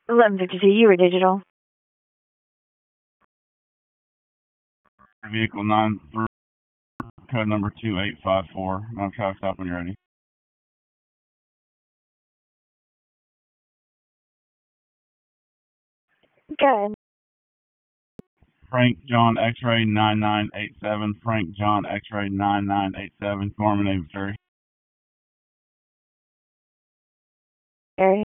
1152, you were digital. Vehicle 93, code number 2854. I'll try to stop when you're ready. Good. Frank John X-ray 9987. Frank John X-ray 9987. Gorman, Missouri. Area.